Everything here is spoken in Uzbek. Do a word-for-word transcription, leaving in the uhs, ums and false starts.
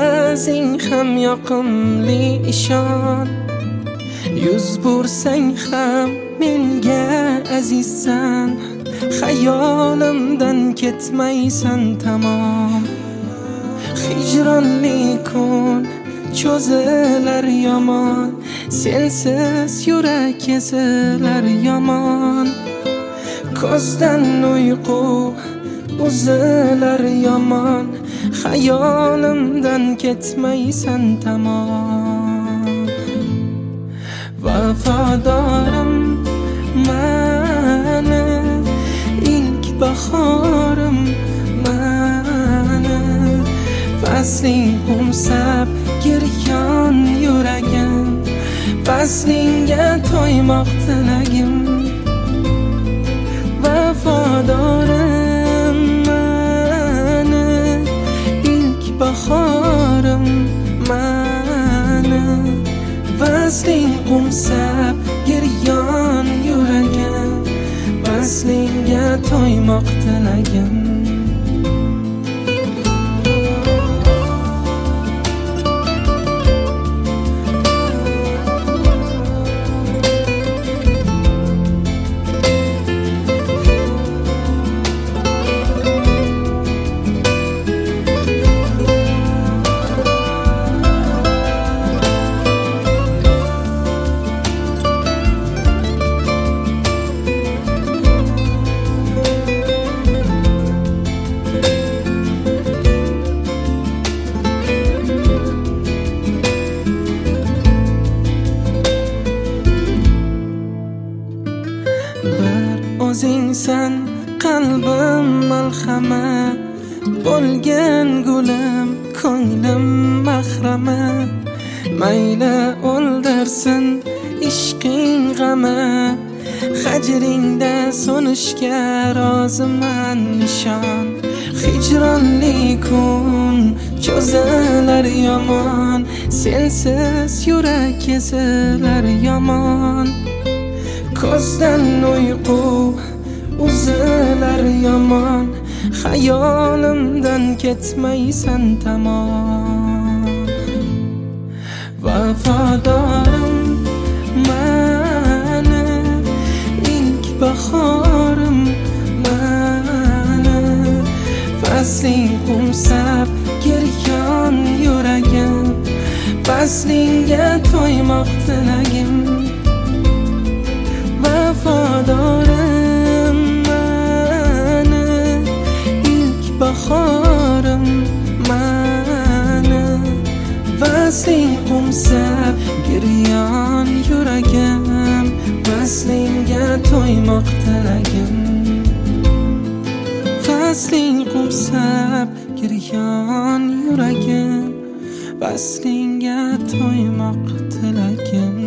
o'zing ham yoqimli ishon, yuz bursang ham menga azizsan, xayolimdan ketmaysan tamom. Hijronli kun cho'zilar yomon, sensiz yurak ezilar yomon. Ko'zdan uyqu uzilar yomon, xayolimdan ketmaysan tamom. Vafodorim mani, ilk bahorim mani, fasling qo'msab giryon yuragim, faslingga to'ymoq tilagim. Vafodorim mani, ilk bahorim mani, fasling qo'msab giryon yuragim, faslingga to'ymoq tilagim. O'zingsan qalbim malhama, bo'lgan gulim ko'nglim mahrama. Mayli o'ldirsin ishqing g'ama, hajringda so'nishga roziman nishon. Hijronli kun cho'zilar yomon, sensiz yurak ezilar yomon. Ko'zdan uyqu uzilar yomon, xayolimdan ketmaysan tamom. Vafodorim mani, ilk bahorim mani, fasling qo'msab giryon yuragim, faslingga to'ymoq tilagim. Vafodorim mani, ilk bahorim mani, fasling qo'msab giryon yuragim, faslingga to'ymoq tilagim. Fasling qo'msab giryon yuragim, faslingga to'ymoq tilagim.